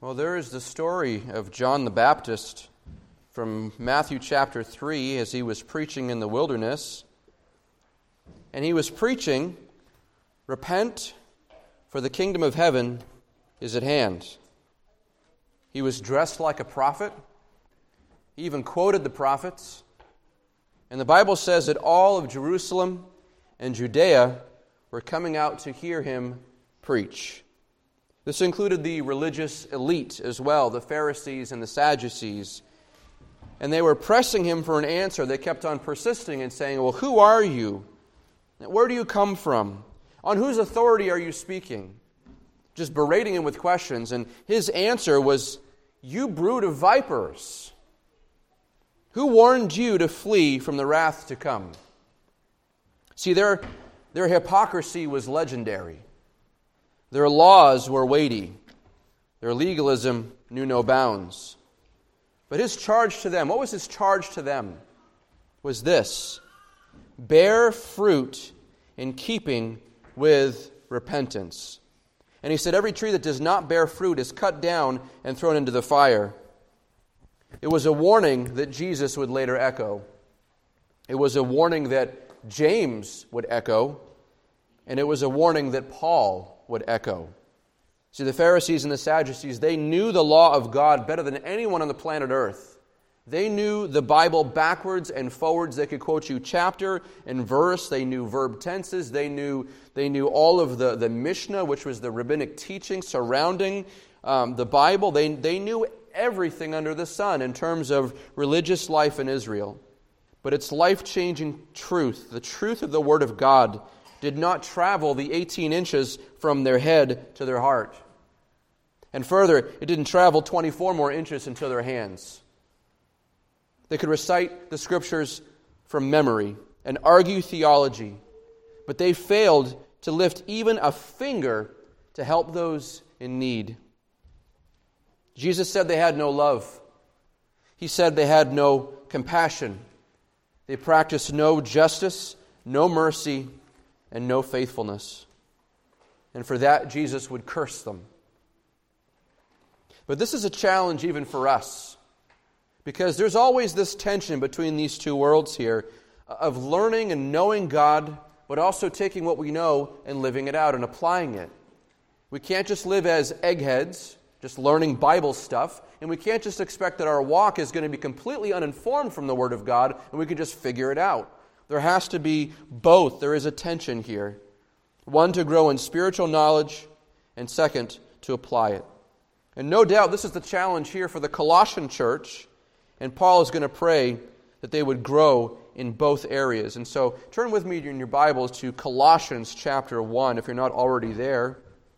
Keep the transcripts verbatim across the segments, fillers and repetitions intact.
Well, there is the story of John the Baptist from Matthew chapter three as he was preaching in the wilderness. And he was preaching, "Repent, for the kingdom of heaven is at hand." He was dressed like a prophet. He even quoted the prophets. And the Bible says that all of Jerusalem and Judea were coming out to hear him preach. This included the religious elite as well, the Pharisees and the Sadducees. And they were pressing him for an answer. They kept on persisting and saying, "Well, who are you? Where do you come from? On whose authority are you speaking?" Just berating him with questions. And his answer was, "You brood of vipers. Who warned you to flee from the wrath to come?" See, their, their hypocrisy was legendary. Their laws were weighty. Their legalism knew no bounds. But his charge to them, what was his charge to them? Was this: bear fruit in keeping with repentance. And he said, every tree that does not bear fruit is cut down and thrown into the fire. It was a warning that Jesus would later echo. It was a warning that James would echo. And it was a warning that Paul would echo. See, the Pharisees and the Sadducees, they knew the law of God better than anyone on the planet Earth. They knew the Bible backwards and forwards. They could quote you chapter and verse. They knew verb tenses. They knew they knew all of the, the Mishnah, which was the rabbinic teaching surrounding um, the Bible. They, they knew everything under the sun in terms of religious life in Israel. But its life-changing truth, the truth of the Word of God, did not travel the eighteen inches from their head to their heart. And further, it didn't travel twenty-four more inches into their hands. They could recite the Scriptures from memory and argue theology, but they failed to lift even a finger to help those in need. Jesus said they had no love. He said they had no compassion. They practiced no justice, no mercy, and no faithfulness. And for that, Jesus would curse them. But this is a challenge even for us, because there's always this tension between these two worlds here of learning and knowing God, but also taking what we know and living it out and applying it. We can't just live as eggheads, just learning Bible stuff, and we can't just expect that our walk is going to be completely uninformed from the Word of God and we can just figure it out. There has to be both. There is a tension here. One, to grow in spiritual knowledge, and second, to apply it. And no doubt this is the challenge here for the Colossian church, and Paul is going to pray that they would grow in both areas. And so turn with me in your Bibles to Colossians chapter one, if you're not already there.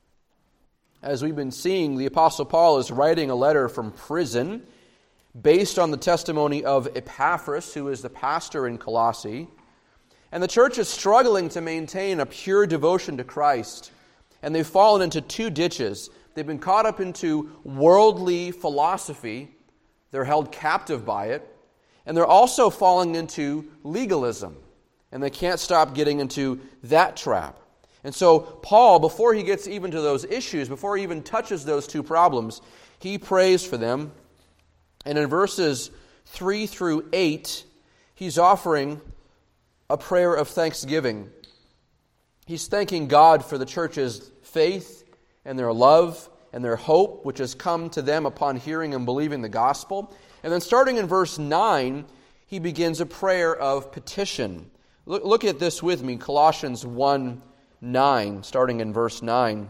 As we've been seeing, the Apostle Paul is writing a letter from prison based on the testimony of Epaphras, who is the pastor in Colossae. And the church is struggling to maintain a pure devotion to Christ. And they've fallen into two ditches. They've been caught up into worldly philosophy. They're held captive by it. And they're also falling into legalism. And they can't stop getting into that trap. And so Paul, before he gets even to those issues, before he even touches those two problems, he prays for them. And in verses three through eight, he's offering a prayer of thanksgiving. He's thanking God for the church's faith and their love and their hope, which has come to them upon hearing and believing the gospel. And then starting in verse nine, he begins a prayer of petition. Look, look at this with me, Colossians one nine, starting in verse nine.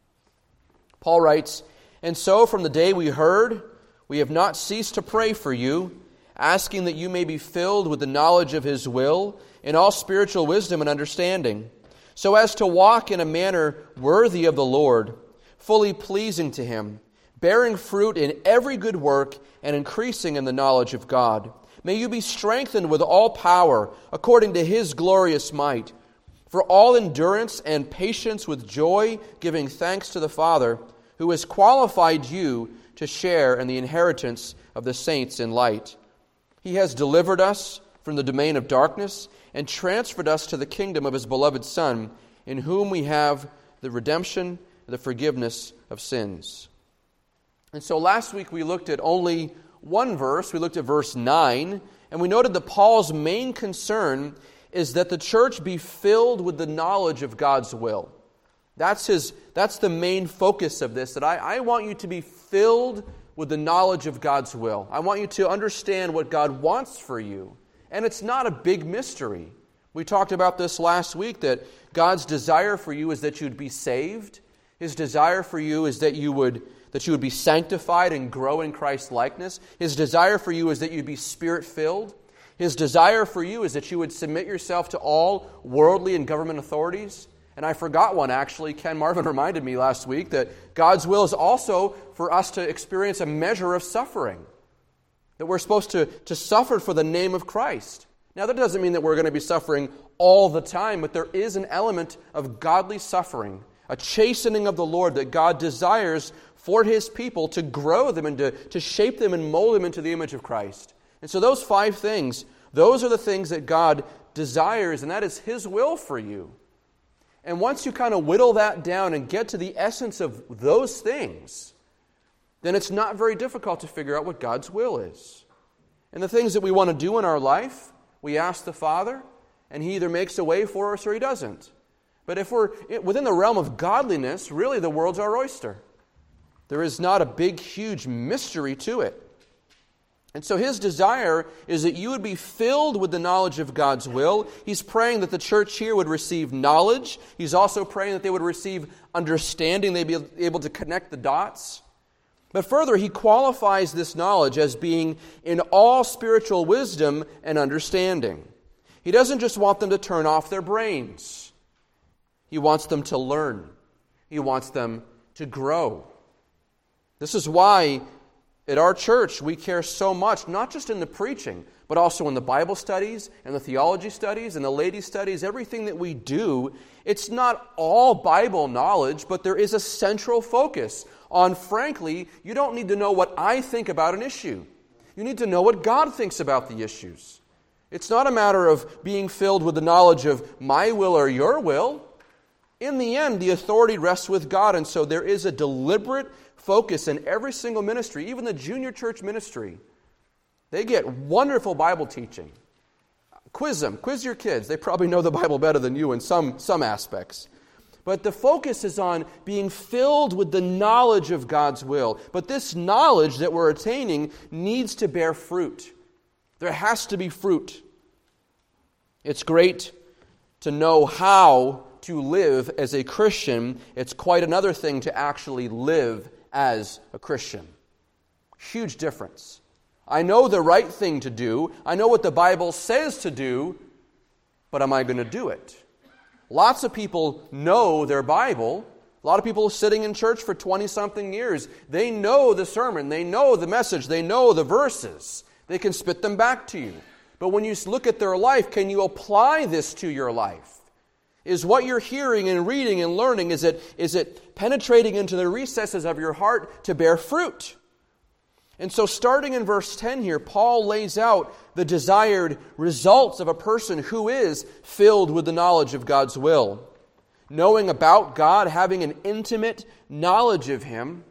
Paul writes, "And so from the day we heard, we have not ceased to pray for you, asking that you may be filled with the knowledge of His will, in all spiritual wisdom and understanding, so as to walk in a manner worthy of the Lord, fully pleasing to Him, bearing fruit in every good work and increasing in the knowledge of God. May you be strengthened with all power, according to His glorious might, for all endurance and patience with joy, giving thanks to the Father, who has qualified you to share in the inheritance of the saints in light. He has delivered us from the domain of darkness and transferred us to the kingdom of His beloved Son, in whom we have the redemption, the forgiveness of sins." And so last week we looked at only one verse. We looked at verse nine, and we noted that Paul's main concern is that the church be filled with the knowledge of God's will. That's his. That's the main focus of this, that I, I want you to be filled with the knowledge of God's will. I want you to understand what God wants for you. And it's not a big mystery. We talked about this last week, that God's desire for you is that you'd be saved. His desire for you is that you would that you would be sanctified and grow in Christ's likeness. His desire for you is that you'd be Spirit-filled. His desire for you is that you would submit yourself to all worldly and government authorities. And I forgot one, actually. Ken Marvin reminded me last week that God's will is also for us to experience a measure of suffering. That we're supposed to, to suffer for the name of Christ. Now, that doesn't mean that we're going to be suffering all the time, but there is an element of godly suffering, a chastening of the Lord that God desires for His people to grow them and to, to shape them and mold them into the image of Christ. And so those five things, those are the things that God desires, and that is His will for you. And once you kind of whittle that down and get to the essence of those things, then it's not very difficult to figure out what God's will is. And the things that we want to do in our life, we ask the Father, and He either makes a way for us or He doesn't. But if we're within the realm of godliness, really the world's our oyster. There is not a big, huge mystery to it. And so His desire is that you would be filled with the knowledge of God's will. He's praying that the church here would receive knowledge. He's also praying that they would receive understanding. They'd be able to connect the dots. But further, He qualifies this knowledge as being in all spiritual wisdom and understanding. He doesn't just want them to turn off their brains. He wants them to learn. He wants them to grow. This is why at our church we care so much, not just in the preaching, but also in the Bible studies and the theology studies and the ladies' studies, everything that we do. It's not all Bible knowledge, but there is a central focus on, frankly, you don't need to know what I think about an issue. You need to know what God thinks about the issues. It's not a matter of being filled with the knowledge of my will or your will. In the end, the authority rests with God, and so there is a deliberate focus in every single ministry, even the junior church ministry. They get wonderful Bible teaching. Quiz them. Quiz your kids. They probably know the Bible better than you in some, some aspects. But the focus is on being filled with the knowledge of God's will. But this knowledge that we're attaining needs to bear fruit. There has to be fruit. It's great to know how to live as a Christian. It's quite another thing to actually live as a Christian. Huge difference. I know the right thing to do. I know what the Bible says to do, but am I going to do it? Lots of people know their Bible. A lot of people sitting in church for twenty-something years, they know the sermon, they know the message, they know the verses. They can spit them back to you. But when you look at their life, can you apply this to your life? Is what you're hearing and reading and learning, is it, is it penetrating into the recesses of your heart to bear fruit? And so starting in verse ten here, Paul lays out the desired results of a person who is filled with the knowledge of God's will. Knowing about God, having an intimate knowledge of Him,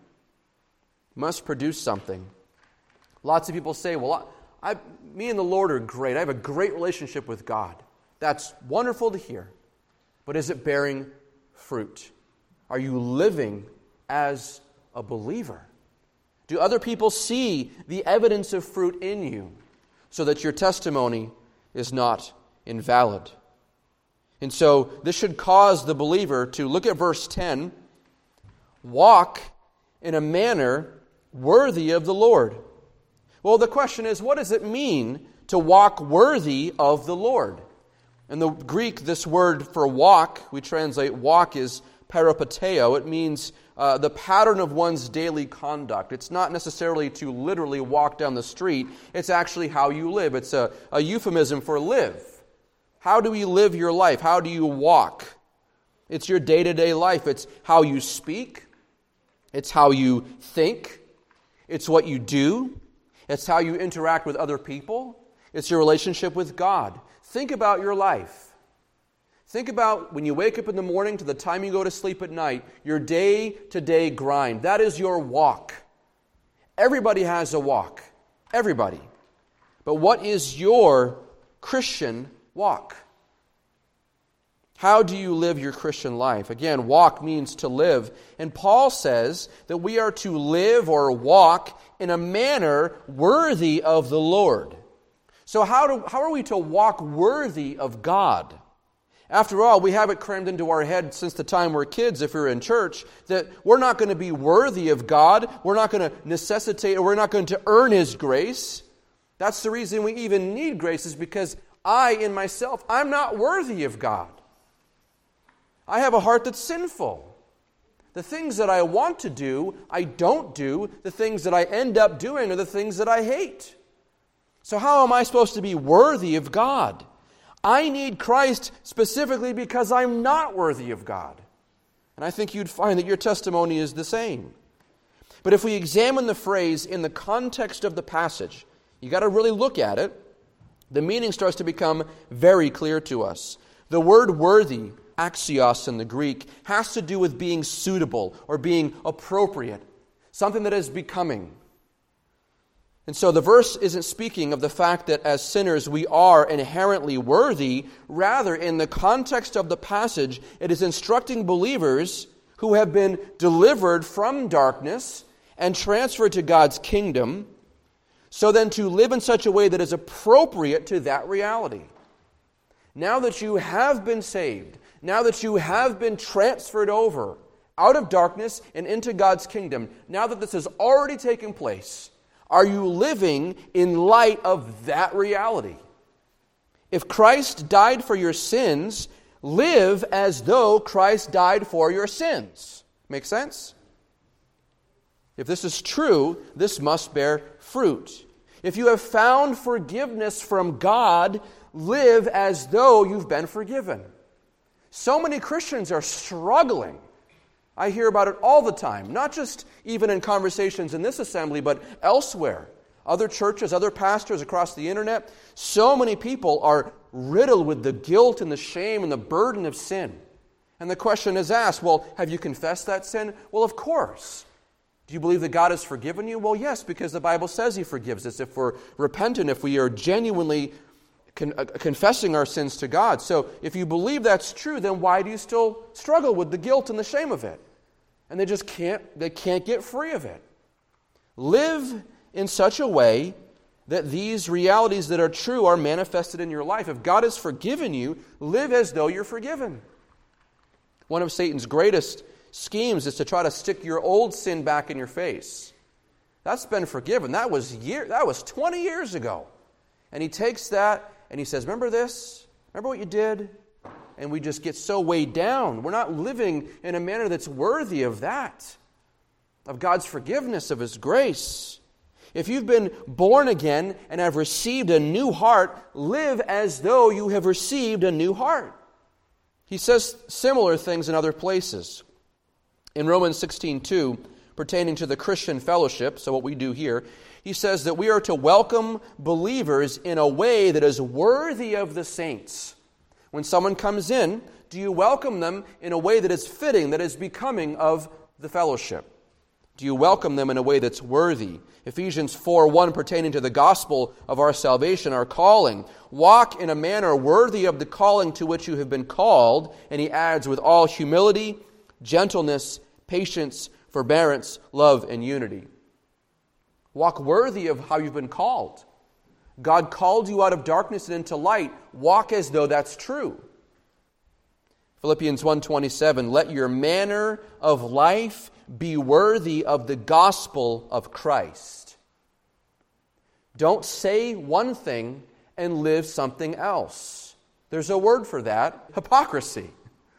must produce something. Lots of people say, well, I, I, me and the Lord are great. I have a great relationship with God. That's wonderful to hear. But is it bearing fruit? Are you living as a believer? Do other people see the evidence of fruit in you so that your testimony is not invalid? And so this should cause the believer to look at verse ten, walk in a manner worthy of the Lord. Well, the question is, what does it mean to walk worthy of the Lord? In the Greek, this word for walk, we translate walk, is peripateo. It means uh, the pattern of one's daily conduct. It's not necessarily to literally walk down the street. It's actually how you live. It's a, a euphemism for live. How do you live your life? How do you walk? It's your day-to-day life. It's how you speak. It's how you think. It's what you do. It's how you interact with other people. It's your relationship with God. Think about your life. Think about when you wake up in the morning to the time you go to sleep at night, your day-to-day grind. That is your walk. Everybody has a walk. Everybody. But what is your Christian walk? How do you live your Christian life? Again, walk means to live. And Paul says that we are to live or walk in a manner worthy of the Lord. So how do, how are we to walk worthy of God? After all, we have it crammed into our head since the time we're kids, if we're in church, that we're not going to be worthy of God. We're not going to necessitate, or we're not going to earn His grace. That's the reason we even need grace, is because I, in myself, I'm not worthy of God. I have a heart that's sinful. The things that I want to do, I don't do. The things that I end up doing are the things that I hate. So how am I supposed to be worthy of God? I need Christ specifically because I'm not worthy of God. And I think you'd find that your testimony is the same. But if we examine the phrase in the context of the passage, you got to really look at it, the meaning starts to become very clear to us. The word worthy, axios in the Greek, has to do with being suitable or being appropriate, something that is becoming. And so the verse isn't speaking of the fact that as sinners we are inherently worthy. Rather, in the context of the passage, it is instructing believers who have been delivered from darkness and transferred to God's kingdom, so then to live in such a way that is appropriate to that reality. Now that you have been saved, now that you have been transferred over out of darkness and into God's kingdom, now that this has already taken place, are you living in light of that reality? If Christ died for your sins, live as though Christ died for your sins. Make sense? If this is true, this must bear fruit. If you have found forgiveness from God, live as though you've been forgiven. So many Christians are struggling. I hear about it all the time, not just even in conversations in this assembly, but elsewhere. Other churches, other pastors across the internet. So many people are riddled with the guilt and the shame and the burden of sin. And the question is asked, well, have you confessed that sin? Well, of course. Do you believe that God has forgiven you? Well, yes, because the Bible says He forgives us if we're repentant, if we are genuinely con- uh, confessing our sins to God. So if you believe that's true, then why do you still struggle with the guilt and the shame of it? And they just can't, they can't get free of it. Live in such a way that these realities that are true are manifested in your life. If God has forgiven you, live as though you're forgiven. One of Satan's greatest schemes is to try to stick your old sin back in your face. That's been forgiven. That was year, that was twenty years ago. And he takes that and he says, remember this? Remember what you did? And we just get so weighed down. We're not living in a manner that's worthy of that, of God's forgiveness, of His grace. If you've been born again and have received a new heart, live as though you have received a new heart. He says similar things in other places. In Romans sixteen two, pertaining to the Christian fellowship, so what we do here, he says that we are to welcome believers in a way that is worthy of the saints. When someone comes in, do you welcome them in a way that is fitting, that is becoming of the fellowship? Do you welcome them in a way that's worthy? Ephesians four one, pertaining to the gospel of our salvation, our calling. Walk in a manner worthy of the calling to which you have been called. And he adds, with all humility, gentleness, patience, forbearance, love, and unity. Walk worthy of how you've been called. God called you out of darkness and into light. Walk as though that's true. Philippians one twenty-seven, let your manner of life be worthy of the gospel of Christ. Don't say one thing and live something else. There's a word for that, hypocrisy.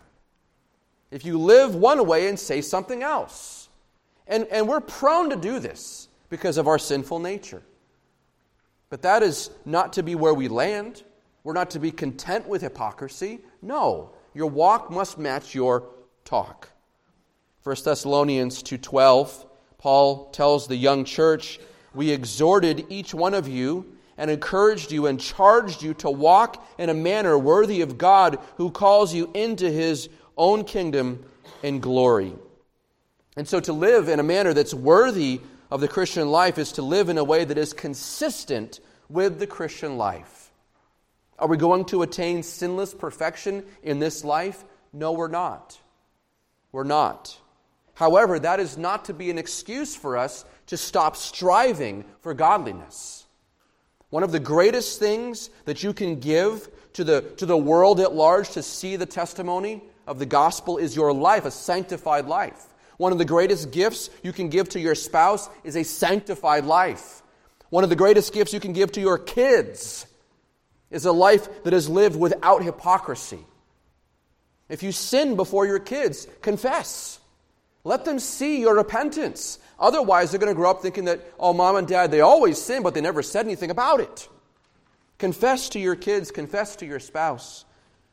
If you live one way and say something else. And, and we're prone to do this because of our sinful nature. But that is not to be where we land. We're not to be content with hypocrisy. No, your walk must match your talk. First Thessalonians two twelve, Paul tells the young church, we exhorted each one of you and encouraged you and charged you to walk in a manner worthy of God who calls you into His own kingdom and glory. And so to live in a manner that's worthy of the Christian life is to live in a way that is consistent with the Christian life. Are we going to attain sinless perfection in this life? No, we're not. We're not. However, that is not to be an excuse for us to stop striving for godliness. One of the greatest things that you can give to the, to the world at large to see the testimony of the gospel is your life, a sanctified life. One of the greatest gifts you can give to your spouse is a sanctified life. One of the greatest gifts you can give to your kids is a life that is lived without hypocrisy. If you sin before your kids, confess. Let them see your repentance. Otherwise, they're going to grow up thinking that, oh, mom and dad, they always sin, but they never said anything about it. Confess to your kids. Confess to your spouse.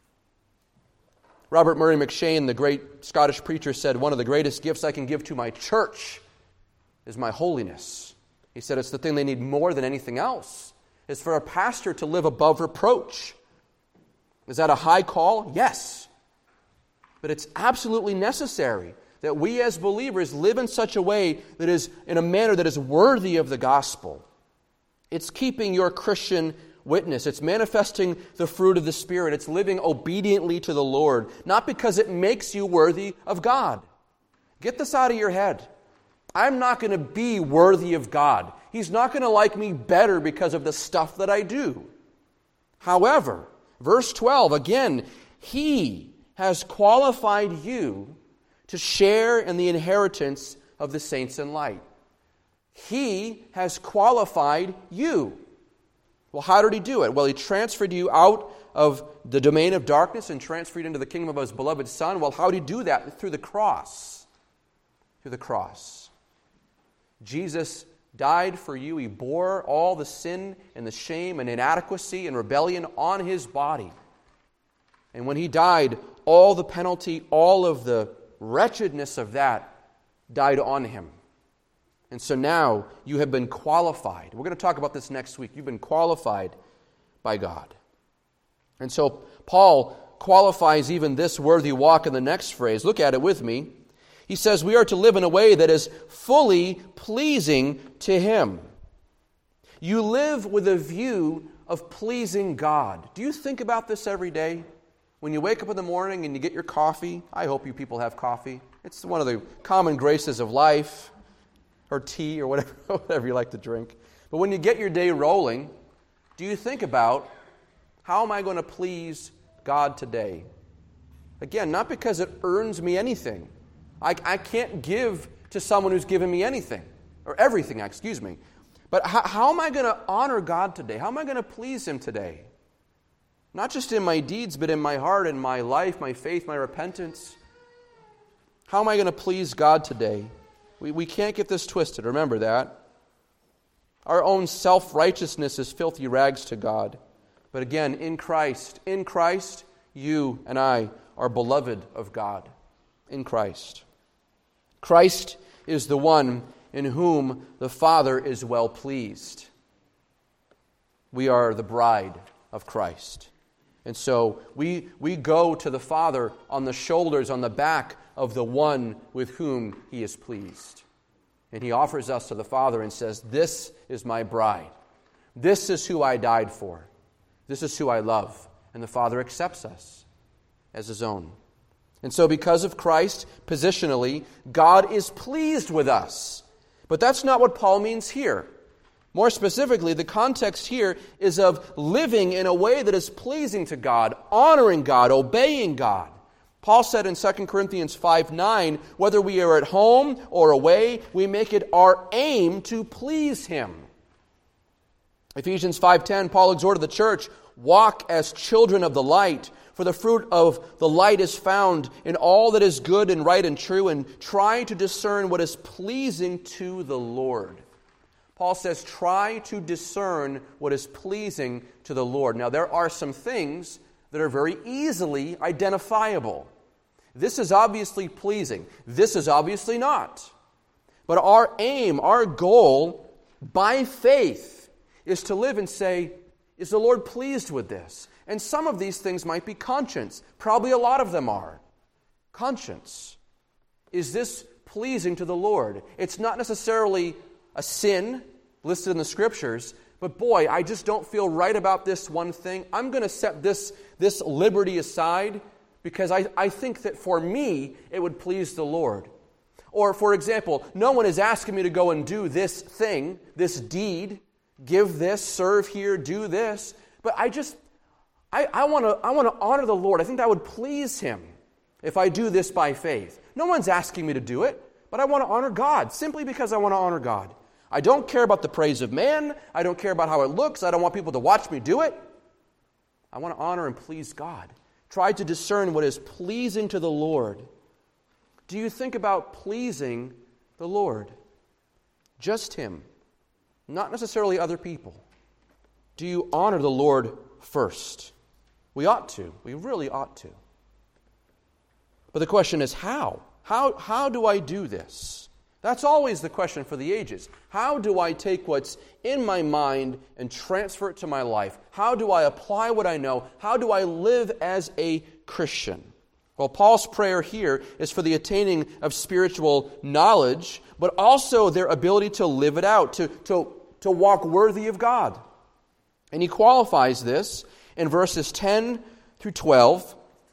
Robert Murray McCheyne, the great Scottish preacher, said, one of the greatest gifts I can give to my church is my holiness. He said it's the thing they need more than anything else, is for a pastor to live above reproach. Is that a high call? Yes. But it's absolutely necessary that we as believers live in such a way that is in a manner that is worthy of the gospel. It's keeping your Christian witness. It's manifesting the fruit of the Spirit. It's living obediently to the Lord, not because it makes you worthy of God. Get this out of your head. I'm not going to be worthy of God. He's not going to like me better because of the stuff that I do. However, verse twelve, again, He has qualified you to share in the inheritance of the saints in light. He has qualified you. Well, how did He do it? Well, He transferred you out of the domain of darkness and transferred you into the kingdom of His beloved Son. Well, how did He do that? Through the cross. Through the cross. Jesus died for you. He bore all the sin and the shame and inadequacy and rebellion on His body. And when He died, all the penalty, all of the wretchedness of that died on Him. And so now you have been qualified. We're going to talk about this next week. You've been qualified by God. And so Paul qualifies even this worthy walk in the next phrase. Look at it with me. He says we are to live in a way that is fully pleasing to Him. You live with a view of pleasing God. Do you think about this every day? When you wake up in the morning and you get your coffee, I hope you people have coffee. It's one of the common graces of life, or tea, or whatever, whatever you like to drink. But when you get your day rolling, do you think about, how am I going to please God today? Again, not because it earns me anything. I, I can't give to someone who's given me anything, or everything, excuse me. But how, how am I going to honor God today? How am I going to please Him today? Not just in my deeds, but in my heart, in my life, my faith, my repentance. How am I going to please God today? We, we can't get this twisted. Remember that. Our own self-righteousness is filthy rags to God. But again, in Christ, in Christ, you and I are beloved of God. In Christ. Christ is the one in whom the Father is well pleased. We are the bride of Christ. And so we, we go to the Father on the shoulders, on the back of the one with whom He is pleased. And He offers us to the Father and says, this is my bride. This is who I died for. This is who I love. And the Father accepts us as His own. And so because of Christ, positionally, God is pleased with us. But that's not what Paul means here. More specifically, the context here is of living in a way that is pleasing to God, honoring God, obeying God. Paul said in Second Corinthians five nine, whether we are at home or away, we make it our aim to please Him. Ephesians five ten, Paul exhorted the church, walk as children of the light, for the fruit of the light is found in all that is good and right and true, and try to discern what is pleasing to the Lord. Paul says, try to discern what is pleasing to the Lord. Now, there are some things that are very easily identifiable. This is obviously pleasing. This is obviously not. But our aim, our goal, by faith, is to live and say, is the Lord pleased with this? And some of these things might be conscience. Probably a lot of them are. Conscience. Is this pleasing to the Lord? It's not necessarily a sin listed in the Scriptures, but boy, I just don't feel right about this one thing. I'm going to set this, this liberty aside because I, I think that for me, it would please the Lord. Or, for example, no one is asking me to go and do this thing, this deed, give this, serve here, do this, but I just, I, I want to I want to honor the Lord. I think that would please Him if I do this by faith. No one's asking me to do it, but I want to honor God simply because I want to honor God. I don't care about the praise of man. I don't care about how it looks. I don't want people to watch me do it. I want to honor and please God. Try to discern what is pleasing to the Lord. Do you think about pleasing the Lord? Just Him, not necessarily other people. Do you honor the Lord first? We ought to. We really ought to. But the question is how? How, how do I do this? That's always the question for the ages. How do I take what's in my mind and transfer it to my life? How do I apply what I know? How do I live as a Christian? Well, Paul's prayer here is for the attaining of spiritual knowledge, but also their ability to live it out, to, to, to walk worthy of God. And he qualifies this in verses ten through twelve.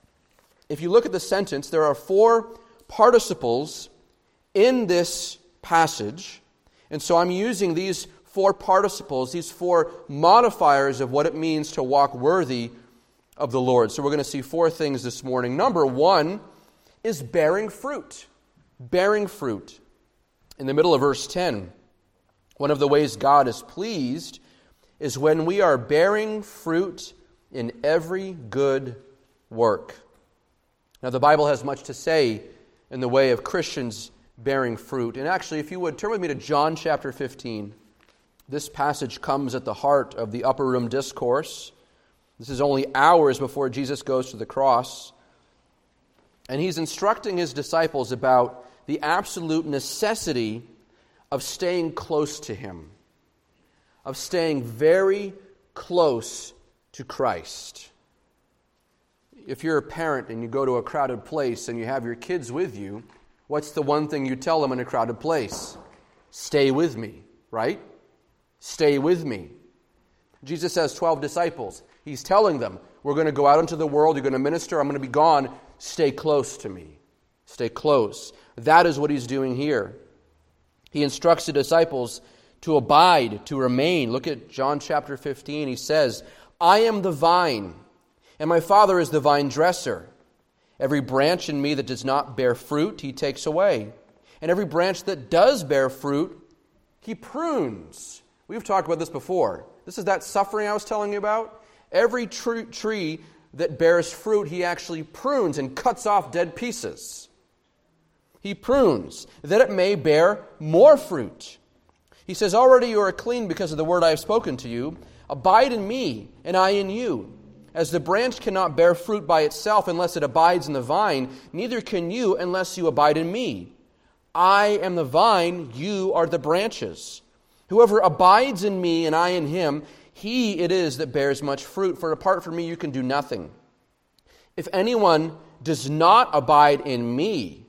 If you look at the sentence, there are four participles in this passage. And so I'm using these four participles, these four modifiers of what it means to walk worthy of the Lord. So we're going to see four things this morning. Number one is bearing fruit. Bearing fruit. In the middle of verse ten, one of the ways God is pleased is when we are bearing fruit in every good work. Now, the Bible has much to say in the way of Christians bearing fruit. And actually, if you would, turn with me to John chapter fifteen. This passage comes at the heart of the upper room discourse. This is only hours before Jesus goes to the cross. And he's instructing his disciples about the absolute necessity of staying close to Him, of staying very close to Christ. If you're a parent and you go to a crowded place and you have your kids with you, what's the one thing you tell them in a crowded place? Stay with me, right? Stay with me. Jesus has twelve disciples. He's telling them, we're going to go out into the world, you're going to minister, I'm going to be gone. Stay close to me. Stay close. That is what he's doing here. He instructs the disciples to abide, to remain. Look at John chapter fifteen. He says, I am the vine, and my Father is the vine dresser. Every branch in me that does not bear fruit, He takes away. And every branch that does bear fruit, He prunes. We've talked about this before. This is that suffering I was telling you about. Every tr- tree that bears fruit, He actually prunes and cuts off dead pieces. He prunes, that it may bear more fruit. He says, already you are clean because of the word I have spoken to you. Abide in me, and I in you. As the branch cannot bear fruit by itself unless it abides in the vine, neither can you unless you abide in me. I am the vine, you are the branches. Whoever abides in me and I in him, he it is that bears much fruit, for apart from me you can do nothing. If anyone does not abide in me,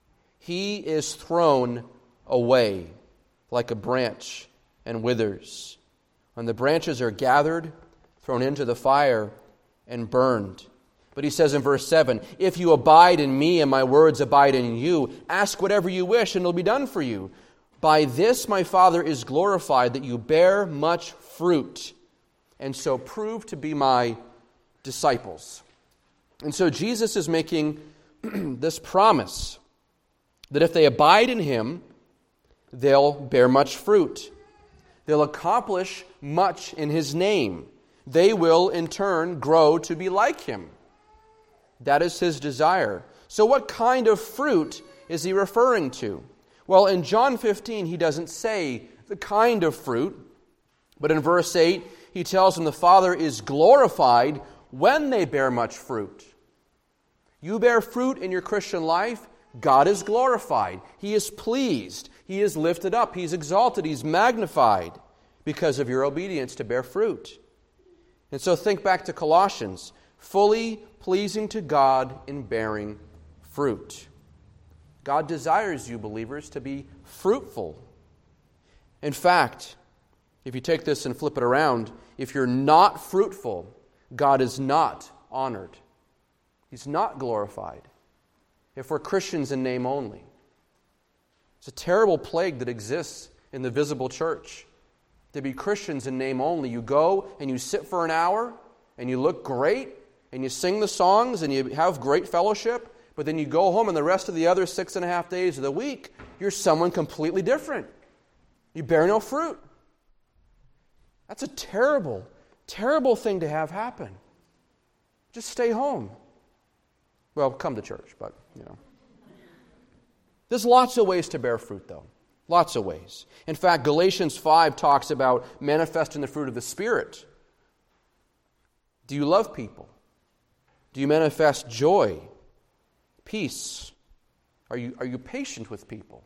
he is thrown away like a branch and withers. When the branches are gathered, thrown into the fire, and burned. But he says in verse seven, if you abide in me and my words abide in you, ask whatever you wish and it will be done for you. By this my Father is glorified, that you bear much fruit, and so prove to be my disciples. And so Jesus is making this promise that if they abide in Him, they'll bear much fruit. They'll accomplish much in His name. They will, in turn, grow to be like Him. That is His desire. So what kind of fruit is He referring to? Well, in John fifteen, He doesn't say the kind of fruit, but in verse eight, He tells them the Father is glorified when they bear much fruit. You bear fruit in your Christian life, God is glorified. He is pleased. He is lifted up. He's exalted. He's magnified because of your obedience to bear fruit. And so think back to Colossians, fully pleasing to God in bearing fruit. God desires you, believers, to be fruitful. In fact, if you take this and flip it around, if you're not fruitful, God is not honored. He's not glorified. If we're Christians in name only. It's a terrible plague that exists in the visible church. To be Christians in name only. You go and you sit for an hour and you look great and you sing the songs and you have great fellowship, but then you go home and the rest of the other six and a half days of the week, you're someone completely different. You bear no fruit. That's a terrible, terrible thing to have happen. Just stay home. Well, come to church, but, you know. There's lots of ways to bear fruit, though. Lots of ways. In fact, Galatians five talks about manifesting the fruit of the Spirit. Do you love people? Do you manifest joy, peace? Are you, are you patient with people?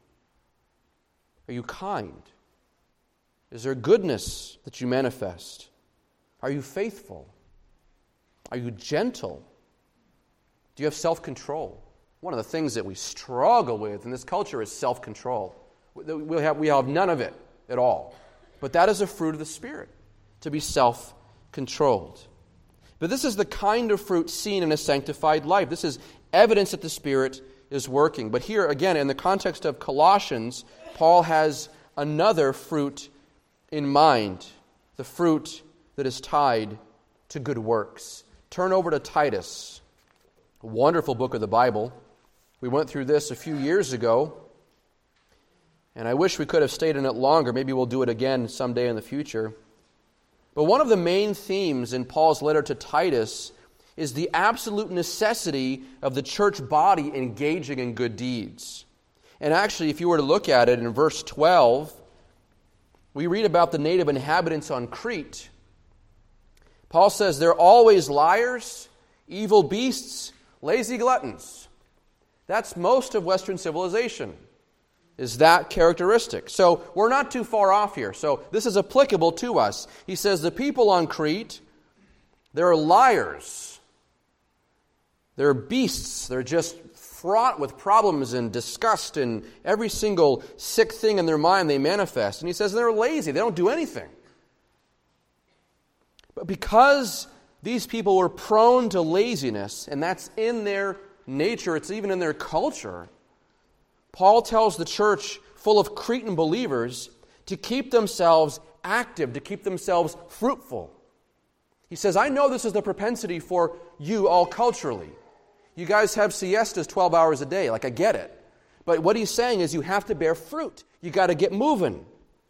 Are you kind? Is there goodness that you manifest? Are you faithful? Are you gentle? Do you have self-control? One of the things that we struggle with in this culture is self-control. We have, we have none of it at all. But that is a fruit of the Spirit, to be self-controlled. But this is the kind of fruit seen in a sanctified life. This is evidence that the Spirit is working. But here, again, in the context of Colossians, Paul has another fruit in mind, the fruit that is tied to good works. Turn over to Titus, a wonderful book of the Bible. We went through this a few years ago, and I wish we could have stayed in it longer. Maybe we'll do it again someday in the future. But one of the main themes in Paul's letter to Titus is the absolute necessity of the church body engaging in good deeds. And actually, if you were to look at it in verse twelve, we read about the native inhabitants on Crete. Paul says they're always liars, evil beasts, lazy gluttons. That's most of Western civilization, is that characteristic. So we're not too far off here. So this is applicable to us. He says the people on Crete, they're liars. They're beasts. They're just fraught with problems and disgust and every single sick thing in their mind they manifest. And he says they're lazy. They don't do anything. But because these people were prone to laziness, and that's in their nature, it's even in their culture, Paul tells the church full of Cretan believers to keep themselves active, to keep themselves fruitful. He says, I know this is the propensity for you all culturally. You guys have siestas twelve hours a day, like I get it. But what he's saying is you have to bear fruit. You got to get moving.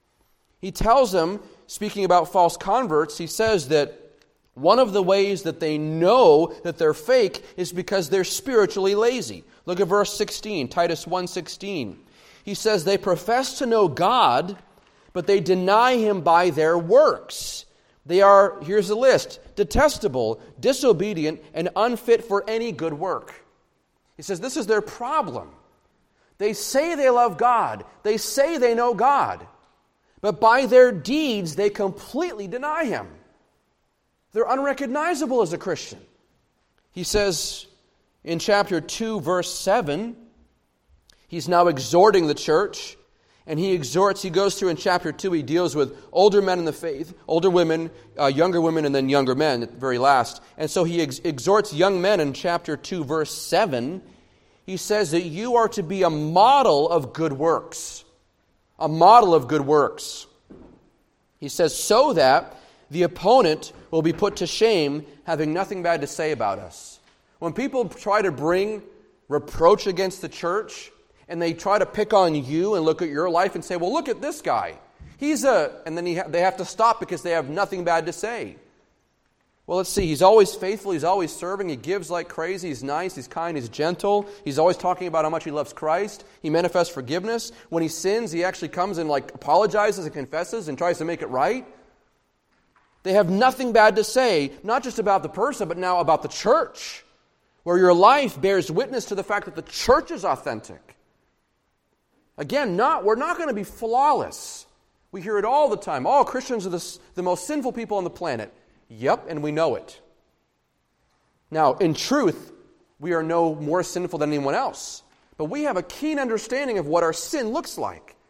He tells them, speaking about false converts, he says that one of the ways that they know that they're fake is because they're spiritually lazy. Look at verse sixteen, Titus one sixteen. He says they profess to know God, but they deny Him by their works. They are, here's the list, detestable, disobedient, and unfit for any good work. He says this is their problem. They say they love God. They say they know God. But by their deeds, they completely deny Him. They're unrecognizable as a Christian. He says in chapter two, verse seven, he's now exhorting the church, and he exhorts, he goes through in chapter two, he deals with older men in the faith, older women, uh, younger women, and then younger men at the very last. And so he ex- exhorts young men in chapter two, verse seven. He says that you are to be a model of good works. A model of good works. He says, so that the opponent will be put to shame, having nothing bad to say about us. When people try to bring reproach against the church, and they try to pick on you and look at your life and say, well, look at this guy. He's a... And then he ha- they have to stop because they have nothing bad to say. Well, let's see. He's always faithful. He's always serving. He gives like crazy. He's nice. He's kind. He's gentle. He's always talking about how much he loves Christ. He manifests forgiveness. When he sins, he actually comes and like apologizes and confesses and tries to make it right. They have nothing bad to say, not just about the person, but now about the church, where your life bears witness to the fact that the church is authentic. Again, not we're not going to be flawless. We hear it all the time. Oh, Christians are the, the most sinful people on the planet. Yep, and we know it. Now, in truth, we are no more sinful than anyone else. But we have a keen understanding of what our sin looks like.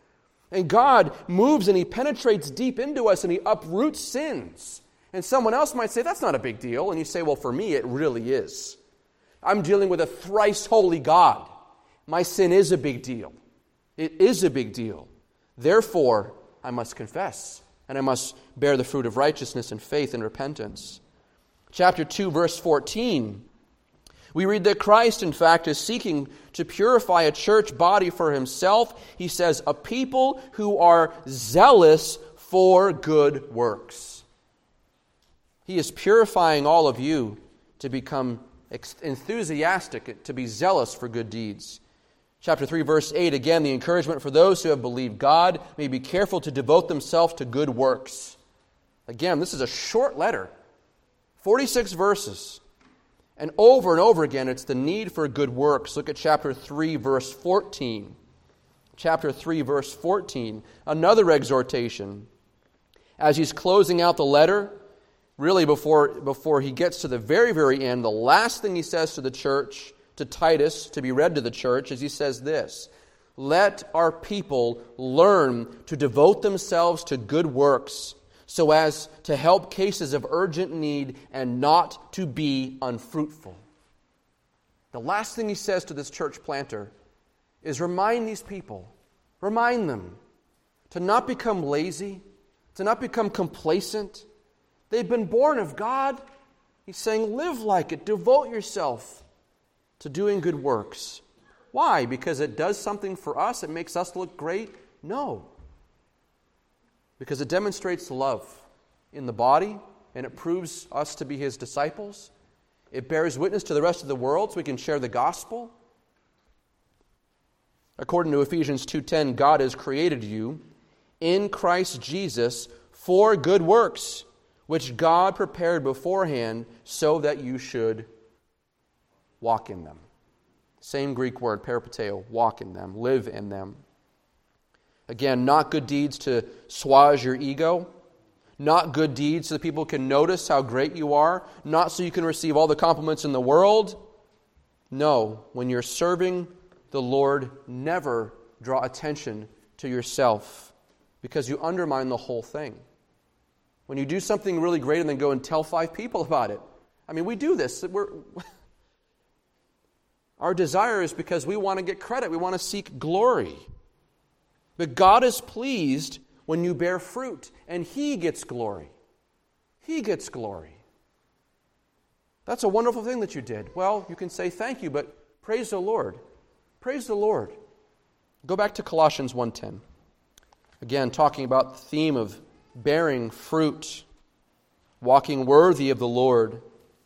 And God moves and He penetrates deep into us and He uproots sins. And someone else might say, that's not a big deal. And you say, well, for me, it really is. I'm dealing with a thrice holy God. My sin is a big deal. It is a big deal. Therefore, I must confess, and I must bear the fruit of righteousness and faith and repentance. Chapter two, verse fourteen, we read that Christ, in fact, is seeking to purify a church body for Himself. He says, a people who are zealous for good works. He is purifying all of you to become enthusiastic, to be zealous for good deeds. Chapter three, verse eight, again, the encouragement for those who have believed God may be careful to devote themselves to good works. Again, this is a short letter, forty-six verses. And over and over again, it's the need for good works. Look at chapter three, verse fourteen. Chapter three, verse fourteen, another exhortation. As he's closing out the letter, really before, before he gets to the very, very end, the last thing he says to the church, to Titus, to be read to the church, is he says this, let our people learn to devote themselves to good works so as to help cases of urgent need and not to be unfruitful. The last thing he says to this church planter is remind these people, remind them to not become lazy, to not become complacent. They've been born of God. He's saying, live like it. Devote yourself to doing good works. Why? Because it does something for us? It makes us look great? No. Because it demonstrates love in the body, and it proves us to be His disciples. It bears witness to the rest of the world so we can share the gospel. According to Ephesians two ten, God has created you in Christ Jesus for good works, which God prepared beforehand so that you should walk in them. Same Greek word, peripateo, walk in them, live in them. Again, not good deeds to swage your ego, not good deeds so that people can notice how great you are, not so you can receive all the compliments in the world. No, when you're serving the Lord, never draw attention to yourself because you undermine the whole thing. When you do something really great and then go and tell five people about it. I mean, we do this. We're, our desire is because we want to get credit. We want to seek glory. But God is pleased when you bear fruit, and He gets glory. He gets glory. That's a wonderful thing that you did. Well, you can say thank you, but praise the Lord. Praise the Lord. Go back to Colossians one ten. Again, talking about the theme of bearing fruit, walking worthy of the Lord.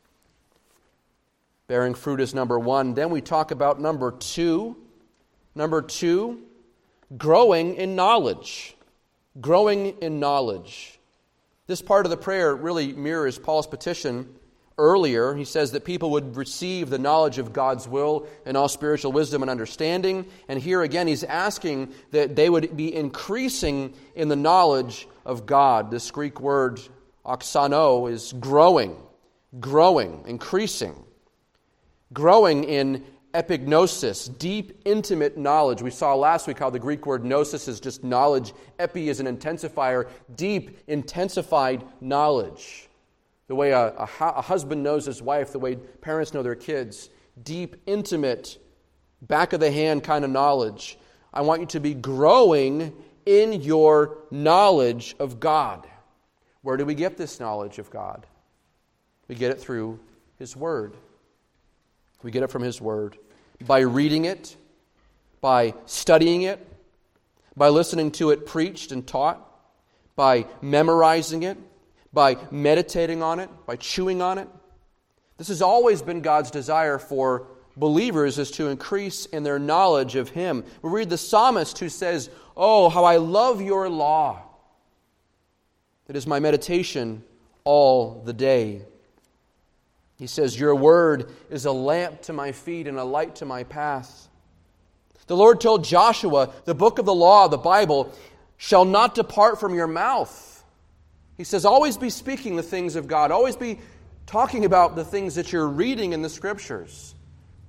Bearing fruit is number one. Then we talk about number two. Number two, growing in knowledge. Growing in knowledge. This part of the prayer really mirrors Paul's petition earlier. He says that people would receive the knowledge of God's will and all spiritual wisdom and understanding. And here again, he's asking that they would be increasing in the knowledge of God. This Greek word, oxano, is growing, growing, increasing. Growing in epignosis, deep, intimate knowledge. We saw last week how the Greek word gnosis is just knowledge. Epi is an intensifier. Deep, intensified knowledge. The way a, a, a husband knows his wife, the way parents know their kids. Deep, intimate, back of the hand kind of knowledge. I want you to be growing in your knowledge of God. Where do we get this knowledge of God? We get it through His Word. We get it from His Word. By reading it, by studying it, by listening to it preached and taught, by memorizing it, by meditating on it, by chewing on it. This has always been God's desire for believers, is to increase in their knowledge of Him. We read the psalmist who says, "Oh, how I love your law. It is my meditation all the day." He says, "Your word is a lamp to my feet and a light to my path." The Lord told Joshua, the book of the law, the Bible, shall not depart from your mouth. He says, always be speaking the things of God. Always be talking about the things that you're reading in the Scriptures.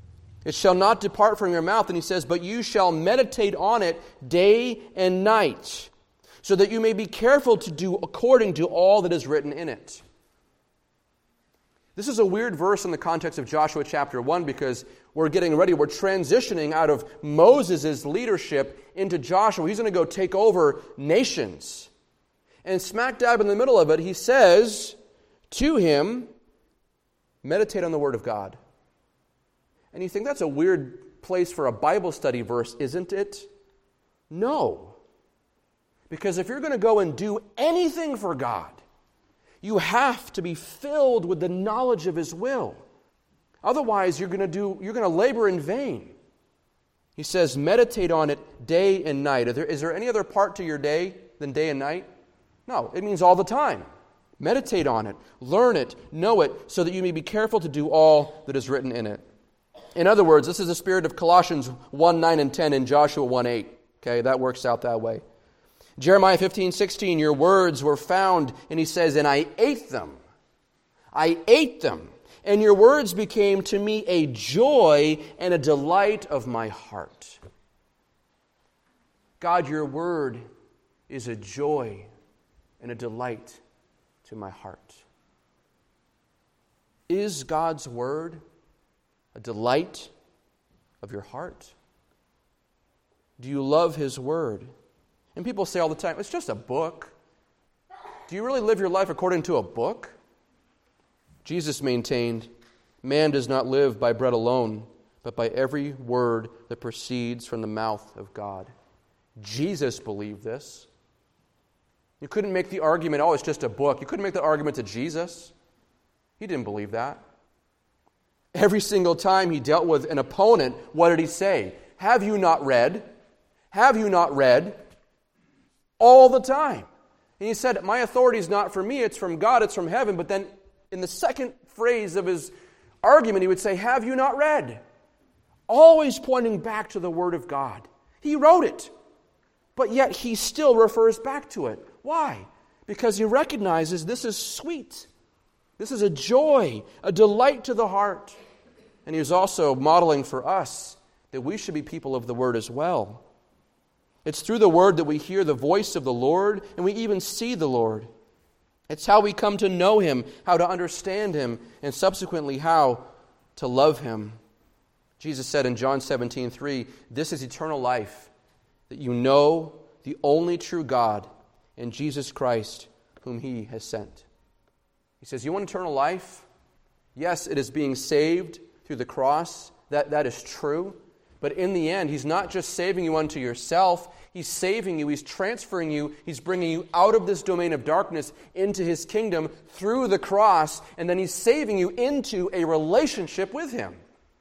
It shall not depart from your mouth. And he says, but you shall meditate on it day and night, so that you may be careful to do according to all that is written in it. This is a weird verse in the context of Joshua chapter one, because we're getting ready, we're transitioning out of Moses' leadership into Joshua. He's going to go take over nations. And smack dab in the middle of it, he says to him, meditate on the Word of God. And you think that's a weird place for a Bible study verse, isn't it? No. Because if you're going to go and do anything for God, you have to be filled with the knowledge of His will. Otherwise, you're going to do you're going to labor in vain. He says, meditate on it day and night. Is there, is there any other part to your day than day and night? No, it means all the time. Meditate on it, learn it, know it, so that you may be careful to do all that is written in it. In other words, this is the spirit of Colossians one, nine, and ten and Joshua one, eight. Okay, that works out that way. Jeremiah fifteen, sixteen, your words were found, and he says, and I ate them. I ate them, and your words became to me a joy and a delight of my heart. God, your word is a joy and a delight to my heart. Is God's word a delight of your heart? Do you love His word? And people say all the time, it's just a book. Do you really live your life according to a book? Jesus maintained, man does not live by bread alone, but by every word that proceeds from the mouth of God. Jesus believed this. You couldn't make the argument, oh, it's just a book. You couldn't make the argument to Jesus. He didn't believe that. Every single time he dealt with an opponent, what did he say? Have you not read? Have you not read? All the time. And he said, my authority is not from me, it's from God, it's from heaven. But then in the second phrase of his argument, he would say, have you not read? Always pointing back to the Word of God. He wrote it, but yet he still refers back to it. Why? Because he recognizes this is sweet. This is a joy, a delight to the heart. And he was also modeling for us that we should be people of the Word as well. It's through the Word that we hear the voice of the Lord, and we even see the Lord. It's how we come to know Him, how to understand Him, and subsequently how to love Him. Jesus said in John seventeen three, this is eternal life, that you know the only true God and Jesus Christ, whom He has sent. He says, you want eternal life? Yes, it is being saved through the cross. That, that is true. But in the end, He's not just saving you unto yourself. He's saving you. He's transferring you. He's bringing you out of this domain of darkness into His kingdom through the cross. And then He's saving you into a relationship with Him.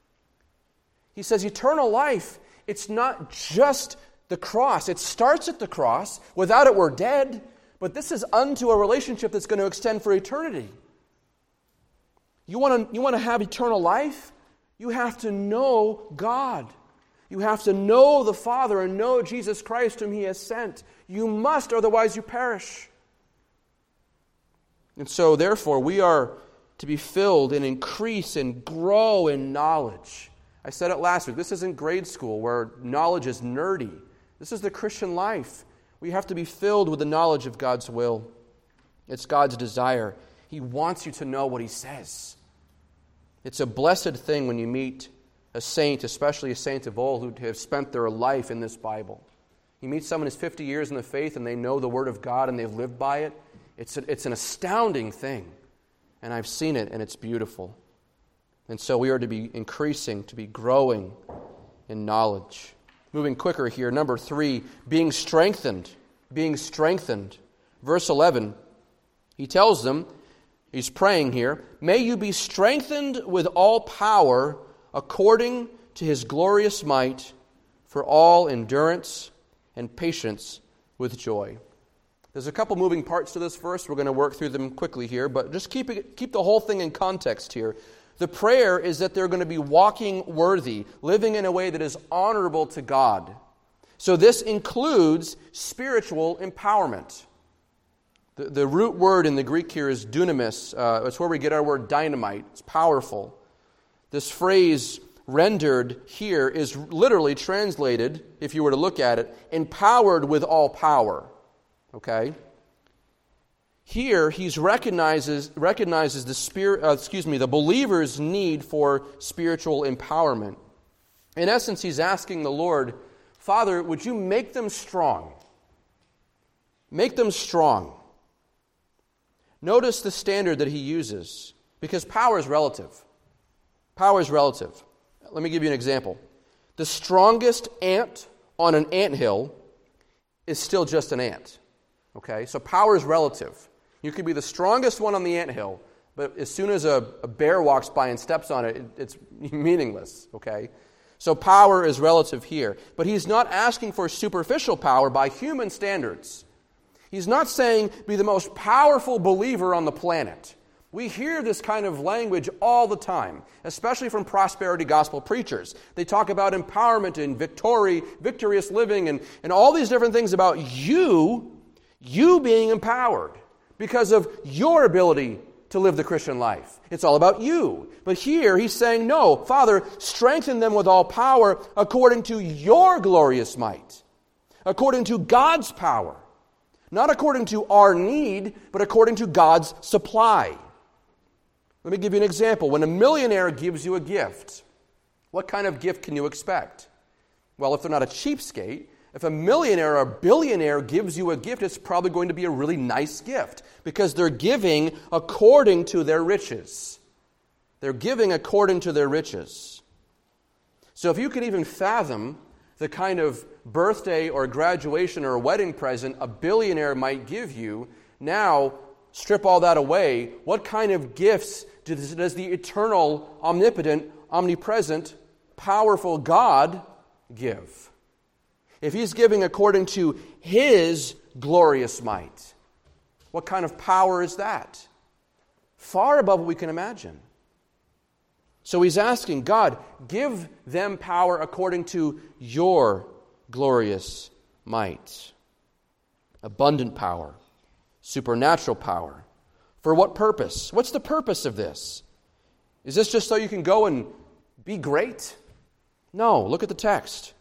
He says eternal life, it's not just the cross. It starts at the cross. Without it, we're dead. But this is unto a relationship that's going to extend for eternity. You want to, you want to have eternal life? You have to know God. You have to know the Father and know Jesus Christ whom He has sent. You must, otherwise you perish. And so, therefore, we are to be filled and increase and grow in knowledge. I said it last week. This isn't grade school where knowledge is nerdy. This is the Christian life. We have to be filled with the knowledge of God's will. It's God's desire. He wants you to know what He says. It's a blessed thing when you meet a saint, especially a saint of old, who have spent their life in this Bible. You meet someone who's fifty years in the faith and they know the Word of God and they've lived by it. It's, a, it's an astounding thing. And I've seen it and it's beautiful. And so we are to be increasing, to be growing in knowledge. Moving quicker here, number three, being strengthened. Being strengthened. Verse eleven, he tells them, he's praying here, may you be strengthened with all power according to His glorious might for all endurance and patience with joy. There's a couple moving parts to this verse. We're going to work through them quickly here, but just keep it, keep the whole thing in context here. The prayer is that they're going to be walking worthy, living in a way that is honorable to God. So this includes spiritual empowerment. The, the root word in the Greek here is dunamis. Uh, it's where we get our word dynamite. It's powerful. This phrase rendered here is literally translated, if you were to look at it, empowered with all power. Okay? Here, he's recognizes recognizes the spirit, uh, excuse me, the believer's need for spiritual empowerment. In essence, he's asking the Lord, Father, would you make them strong? Make them strong. Notice the standard that he uses, because power is relative. Power is relative. Let me give you an example. The strongest ant on an anthill is still just an ant. Okay? So power is relative. You could be the strongest one on the anthill, but as soon as a, a bear walks by and steps on it, it, it's meaningless. Okay? So power is relative here. But he's not asking for superficial power by human standards. He's not saying be the most powerful believer on the planet. We hear this kind of language all the time, especially from prosperity gospel preachers. They talk about empowerment and victory, victorious living, and, and all these different things about you, you being empowered because of your ability to live the Christian life. It's all about you. But here he's saying, no, Father, strengthen them with all power according to your glorious might, according to God's power. Not according to our need, but according to God's supply. Let me give you an example. When a millionaire gives you a gift, what kind of gift can you expect? Well, if they're not a cheapskate, if a millionaire or a billionaire gives you a gift, it's probably going to be a really nice gift because they're giving according to their riches. They're giving according to their riches. So if you can even fathom the kind of birthday or graduation or wedding present a billionaire might give you, now strip all that away. What kind of gifts does the eternal, omnipotent, omnipresent, powerful God give? If he's giving according to his glorious might, what kind of power is that? Far above what we can imagine. So he's asking, God, give them power according to your glorious might. Abundant power. Supernatural power. For what purpose? What's the purpose of this? Is this just so you can go and be great? No, look at the text.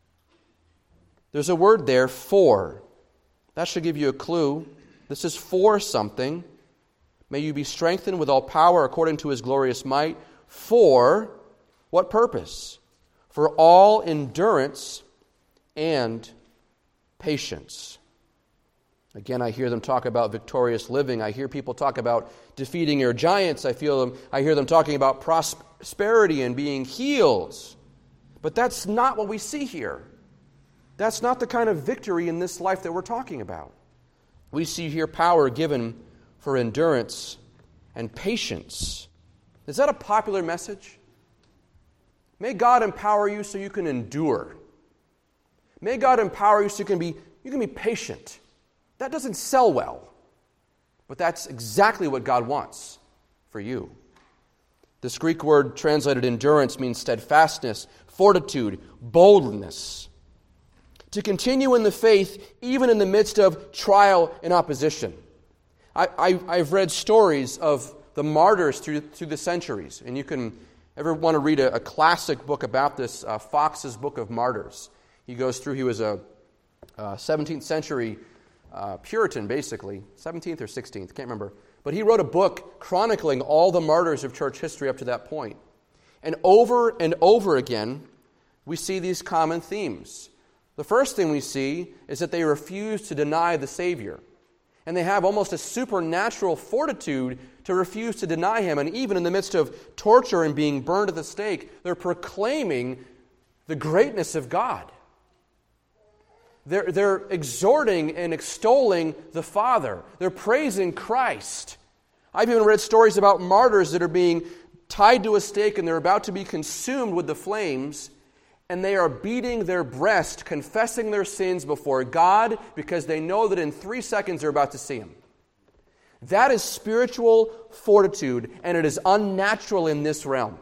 There's a word there, for. That should give you a clue. This is for something. May you be strengthened with all power according to his glorious might. For what purpose? For all endurance and patience. Again, I hear them talk about victorious living. I hear people talk about defeating your giants. I feel them. I hear them talking about prosperity and being healed. But that's not what we see here. That's not the kind of victory in this life that we're talking about. We see here power given for endurance and patience. Is that a popular message? May God empower you so you can endure. May God empower you so you can be, you can be patient. That doesn't sell well, but that's exactly what God wants for you. This Greek word translated endurance means steadfastness, fortitude, boldness. To continue in the faith even in the midst of trial and opposition. I, I, I've read stories of the martyrs through, through the centuries. And you can ever want to read a, a classic book about this, uh, Fox's Book of Martyrs. He goes through, he was a uh, seventeenth century uh, Puritan, basically. seventeenth or sixteenth, can't remember. But he wrote a book chronicling all the martyrs of church history up to that point. And over and over again, we see these common themes. The first thing we see is that they refuse to deny the Savior. And they have almost a supernatural fortitude to refuse to deny him. And even in the midst of torture and being burned at the stake, they're proclaiming the greatness of God. They're, they're exhorting and extolling the Father. They're praising Christ. I've even read stories about martyrs that are being tied to a stake and they're about to be consumed with the flames. And they are beating their breast, confessing their sins before God because they know that in three seconds they're about to see him. That is spiritual fortitude, and it is unnatural in this realm.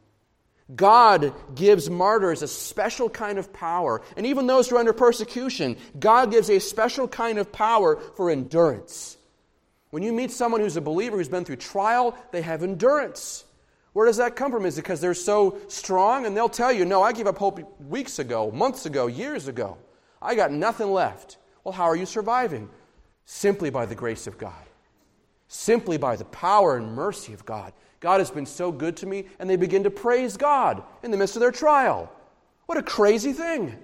God gives martyrs a special kind of power, and even those who are under persecution, God gives a special kind of power for endurance. When you meet someone who's a believer who's been through trial, they have endurance. Where does that come from? Is it because they're so strong? And they'll tell you, no, I gave up hope weeks ago, months ago, years ago. I got nothing left. Well, how are you surviving? Simply by the grace of God. Simply by the power and mercy of God. God has been so good to me, and they begin to praise God in the midst of their trial. What a crazy thing.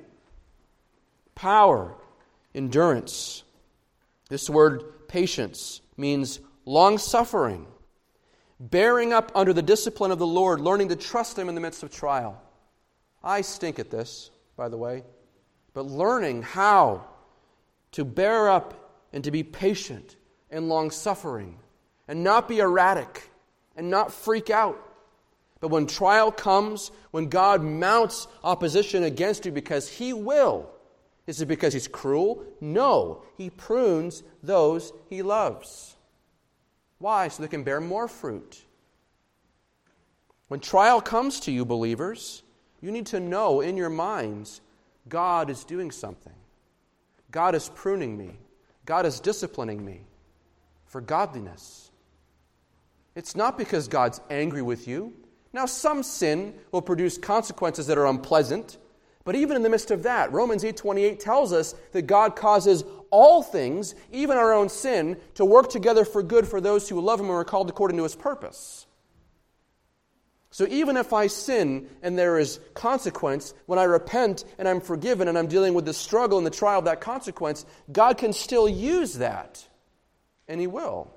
Power, endurance. This word patience means long-suffering, bearing up under the discipline of the Lord, learning to trust Him in the midst of trial. I stink at this, by the way, but learning how to bear up and to be patient and long-suffering and not be erratic and not freak out. But when trial comes, when God mounts opposition against you, because He will, is it because He's cruel? No. He prunes those He loves. Why? So they can bear more fruit. When trial comes to you, believers, you need to know in your minds, God is doing something. God is pruning me. God is disciplining me for godliness. It's not because God's angry with you. Now, some sin will produce consequences that are unpleasant, but even in the midst of that, Romans eight twenty-eight tells us that God causes all things, even our own sin, to work together for good for those who love Him and are called according to His purpose. So even if I sin and there is consequence, when I repent and I'm forgiven and I'm dealing with the struggle and the trial of that consequence, God can still use that, and He will,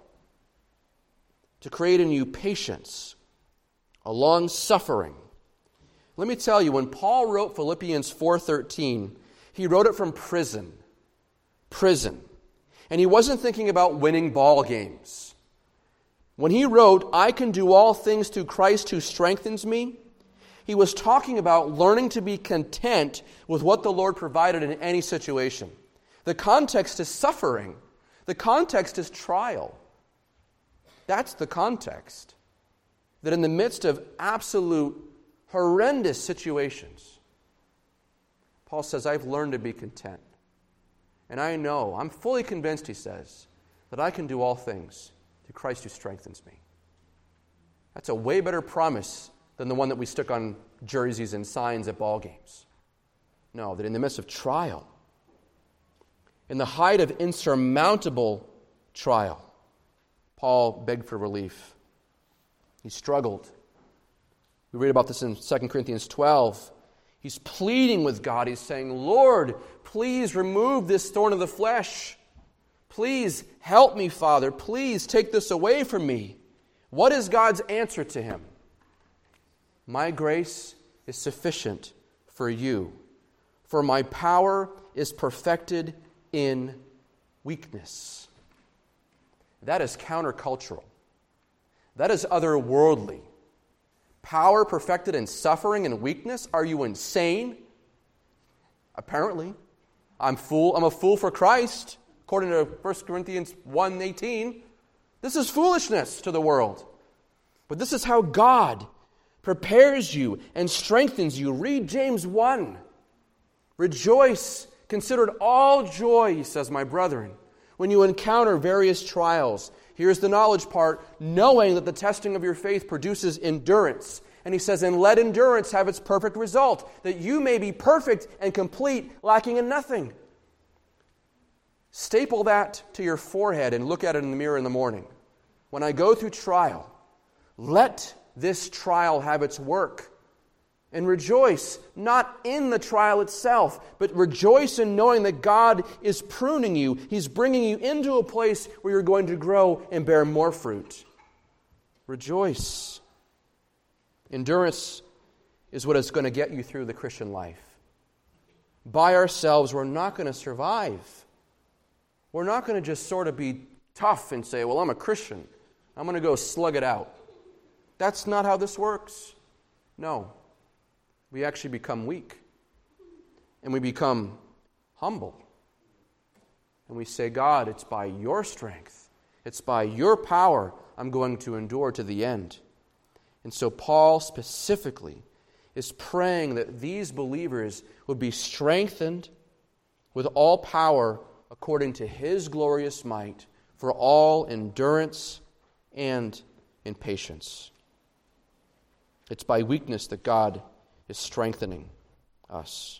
to create in you patience, a long suffering. Let me tell you, when Paul wrote Philippians four thirteen, he wrote it from prison. Prison. And he wasn't thinking about winning ball games. When he wrote, I can do all things through Christ who strengthens me, he was talking about learning to be content with what the Lord provided in any situation. The context is suffering. The context is trial. That's the context. That in the midst of absolute horrendous situations, Paul says, I've learned to be content. And I know, I'm fully convinced, he says, that I can do all things through Christ who strengthens me. That's a way better promise than the one that we stick on jerseys and signs at ball games. No, that in the midst of trial, in the height of insurmountable trial, Paul begged for relief. He struggled. We read about this in Second Corinthians twelve. He's pleading with God. He's saying, Lord, please remove this thorn of the flesh. Please help me, Father. Please take this away from me. What is God's answer to him? My grace is sufficient for you, for my power is perfected in weakness. That is countercultural. That is otherworldly. Power perfected in suffering and weakness? Are you insane? Apparently. I'm fool. I'm a fool for Christ, according to First Corinthians one eighteen. This is foolishness to the world. But this is how God prepares you and strengthens you. Read James one. Rejoice, consider it all joy, he says, my brethren, when you encounter various trials. Here's the knowledge part, knowing that the testing of your faith produces endurance. And he says, and let endurance have its perfect result, that you may be perfect and complete, lacking in nothing. Staple that to your forehead and look at it in the mirror in the morning. When I go through trial, let this trial have its work. And rejoice, not in the trial itself, but rejoice in knowing that God is pruning you. He's bringing you into a place where you're going to grow and bear more fruit. Rejoice. Endurance is what is going to get you through the Christian life. By ourselves, we're not going to survive. We're not going to just sort of be tough and say, well, I'm a Christian. I'm going to go slug it out. That's not how this works. No. We actually become weak. And we become humble. And we say, God, it's by your strength. It's by your power I'm going to endure to the end. And so Paul specifically is praying that these believers would be strengthened with all power according to his glorious might for all endurance and in patience. It's by weakness that God is strengthening us.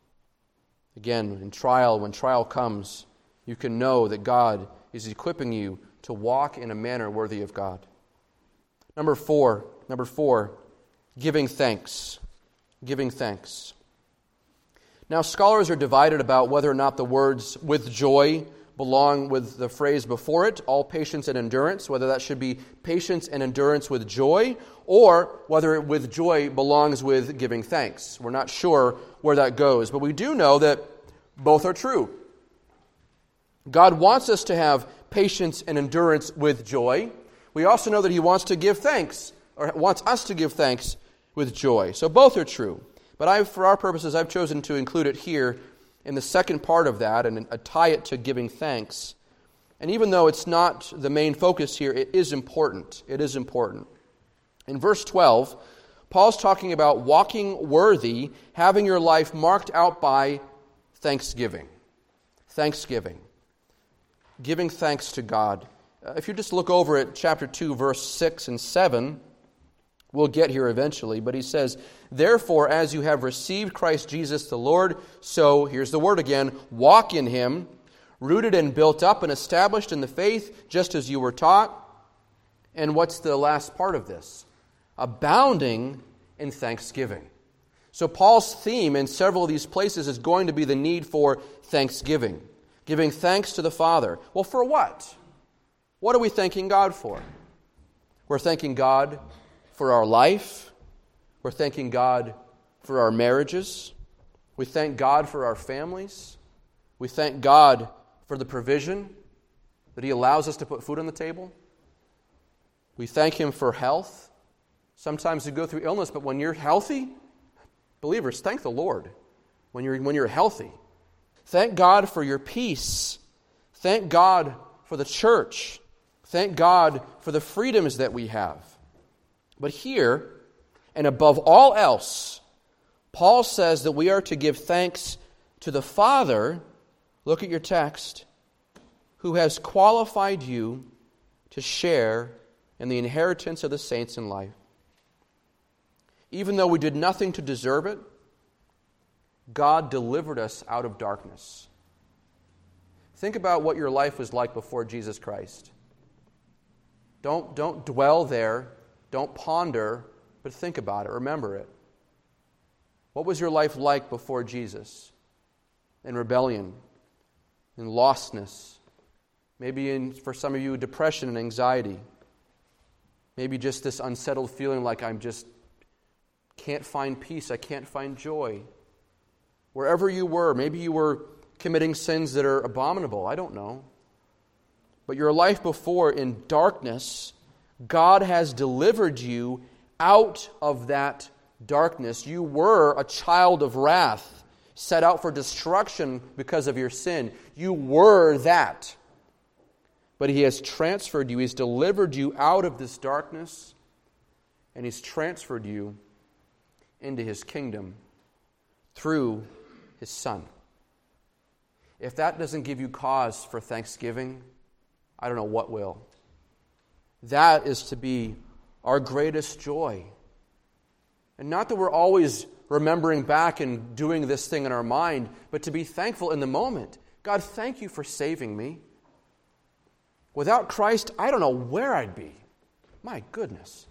Again, in trial, when trial comes, you can know that God is equipping you to walk in a manner worthy of God. Number four, number four, giving thanks. Giving thanks. Now, scholars are divided about whether or not the words "with joy" belong with the phrase before it, all patience and endurance, whether that should be patience and endurance with joy, or whether with joy belongs with giving thanks. We're not sure where that goes, but we do know that both are true. God wants us to have patience and endurance with joy. We also know that He wants to give thanks, or wants us to give thanks with joy. So both are true. But I, for our purposes, I've chosen to include it here in the second part of that and uh, tie it to giving thanks. And even though it's not the main focus here, it is important. It is important. In verse twelve, Paul's talking about walking worthy, having your life marked out by thanksgiving. Thanksgiving. Giving thanks to God. Uh, if you just look over at chapter two, verse six and seven, we'll get here eventually, but he says, "Therefore, as you have received Christ Jesus the Lord, so," here's the word again, "walk in Him, rooted and built up and established in the faith, just as you were taught." And what's the last part of this? Abounding in thanksgiving. So Paul's theme in several of these places is going to be the need for thanksgiving. Giving thanks to the Father. Well, for what? What are we thanking God for? We're thanking God for our life. We're thanking God for our marriages. We thank God for our families. We thank God for the provision that He allows us to put food on the table. We thank Him for health. Sometimes we go through illness, but when you're healthy, believers, thank the Lord when you're, when you're healthy. Thank God for your peace. Thank God for the church. Thank God for the freedoms that we have. But here, and above all else, Paul says that we are to give thanks to the Father, look at your text, who has qualified you to share in the inheritance of the saints in life. Even though we did nothing to deserve it, God delivered us out of darkness. Think about what your life was like before Jesus Christ. Don't, don't dwell there. Don't ponder, but think about it. Remember it. What was your life like before Jesus? In rebellion, in lostness, maybe in, for some of you, depression and anxiety. Maybe just this unsettled feeling like I'm just can't find peace, I can't find joy. Wherever you were, maybe you were committing sins that are abominable, I don't know. But your life before in darkness, God has delivered you out of that darkness. You were a child of wrath, set out for destruction because of your sin. You were that. But He has transferred you, He's delivered you out of this darkness, and He's transferred you into His kingdom through His Son. If that doesn't give you cause for thanksgiving, I don't know what will. That is to be our greatest joy. And not that we're always remembering back and doing this thing in our mind, but to be thankful in the moment. God, thank you for saving me. Without Christ, I don't know where I'd be. My goodness.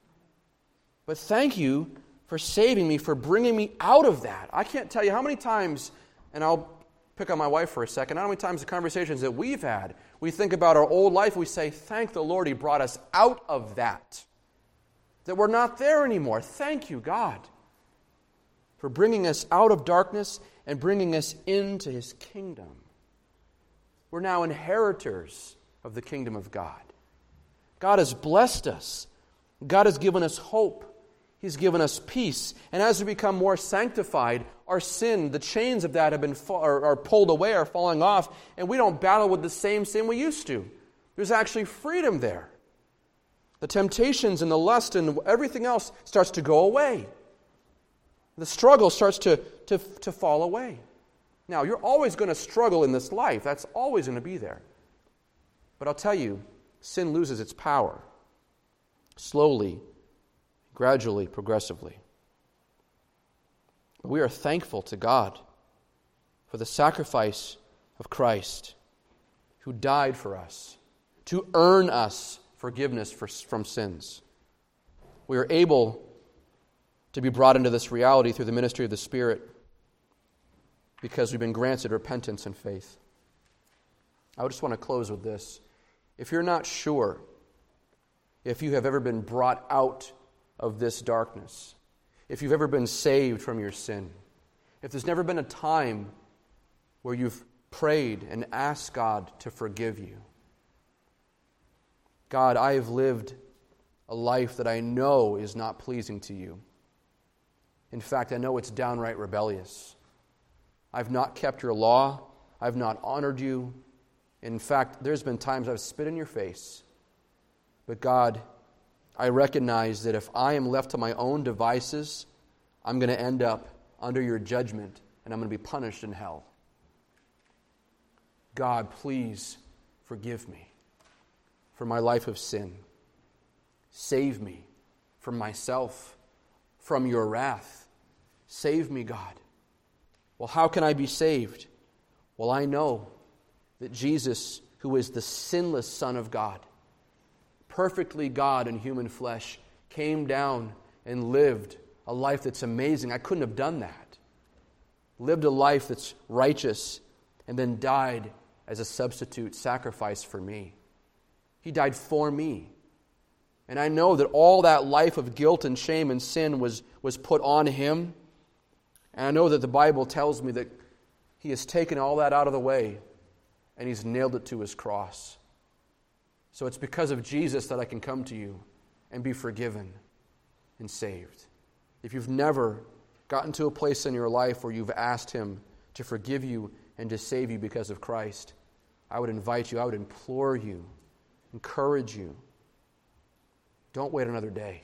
But thank you for saving me, for bringing me out of that. I can't tell you how many times, and I'll pick on my wife for a second, how many times the conversations that we've had, we think about our old life, we say, thank the Lord He brought us out of that. That we're not there anymore. Thank you, God, for bringing us out of darkness and bringing us into His kingdom. We're now inheritors of the kingdom of God. God has blessed us. God has given us hope. He's given us peace. And as we become more sanctified, our sin, the chains of that have been fa- are, are pulled away, are falling off, and we don't battle with the same sin we used to. There's actually freedom there. The temptations and the lust and everything else starts to go away. The struggle starts to, to, to fall away. Now, you're always going to struggle in this life. That's always going to be there. But I'll tell you, sin loses its power slowly, gradually, progressively. But we are thankful to God for the sacrifice of Christ, who died for us, to earn us forgiveness for, from sins. We are able to be brought into this reality through the ministry of the Spirit because we've been granted repentance and faith. I just want to close with this. If you're not sure if you have ever been brought out of this darkness, if you've ever been saved from your sin, if there's never been a time where you've prayed and asked God to forgive you, God, I have lived a life that I know is not pleasing to you. In fact, I know it's downright rebellious. I've not kept your law. I've not honored you. In fact, there's been times I've spit in your face. But God, I recognize that if I am left to my own devices, I'm going to end up under your judgment and I'm going to be punished in hell. God, please forgive me for my life of sin. Save me from myself, from your wrath. Save me, God. Well, how can I be saved? Well, I know that Jesus, who is the sinless Son of God, perfectly God in human flesh, came down and lived a life that's amazing. I couldn't have done that. Lived a life that's righteous and then died as a substitute sacrifice for me. He died for me. And I know that all that life of guilt and shame and sin was, was put on Him. And I know that the Bible tells me that He has taken all that out of the way and He's nailed it to His cross. So it's because of Jesus that I can come to you and be forgiven and saved. If you've never gotten to a place in your life where you've asked Him to forgive you and to save you because of Christ, I would invite you, I would implore you, encourage you, don't wait another day.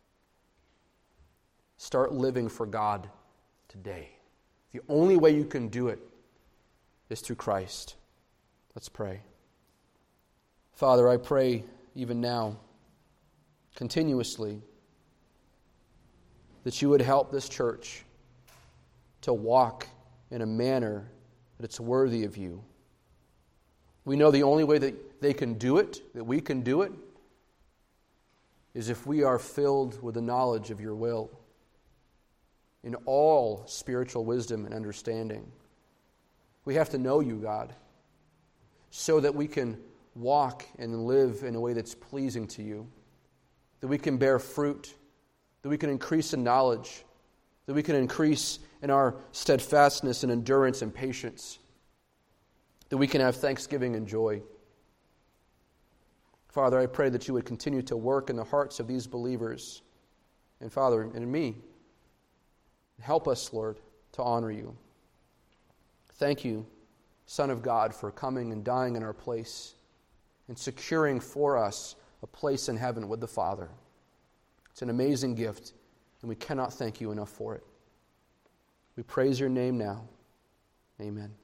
Start living for God today. The only way you can do it is through Christ. Let's pray. Father, I pray even now, continuously, that you would help this church to walk in a manner that it's worthy of you. We know the only way that they can do it, that we can do it, is if we are filled with the knowledge of your will in all spiritual wisdom and understanding. We have to know you, God, so that we can walk and live in a way that's pleasing to you, that we can bear fruit, that we can increase in knowledge, that we can increase in our steadfastness and endurance and patience, that we can have thanksgiving and joy. Father, I pray that you would continue to work in the hearts of these believers, and Father, and in me. Help us, Lord, to honor you. Thank you, Son of God, for coming and dying in our place and securing for us a place in heaven with the Father. It's an amazing gift, and we cannot thank you enough for it. We praise your name now. Amen.